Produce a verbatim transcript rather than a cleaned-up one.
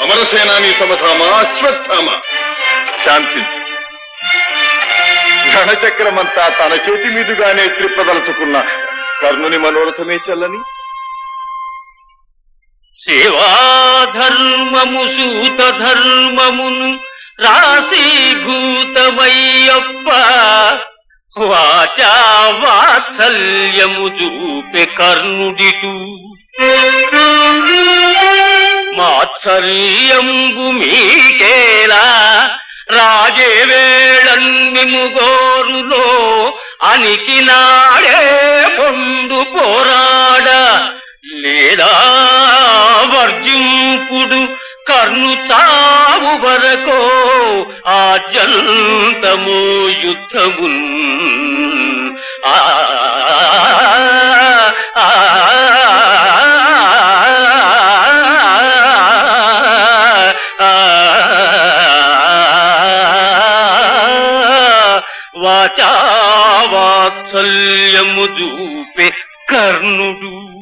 అమరసేనాని సమధామ అశ్వత్థామ శాంతించు. ఘనచక్రమంతా తన చేతి మీదుగానే త్రిప్పదలుచుకున్న కర్ణుని మనోరథమే చల్లని సేవాధర్మము సూత ధర్మమును రాశీభూతమయ్యప్ప వాచా వాత్సల్యము చూపె కర్ణుడిటు మాత్సర్యంబు మీకేలా రాజే వేళన్మిముగోరులో అనికి నాడే పొందు పోరాడ లేదా వర్జింపుడు కర్ణు చావు వరకో ఆద్యంతమో యుద్ధమున్ ఆ వాచా వాత్సల్యము చూపే కర్ణుడు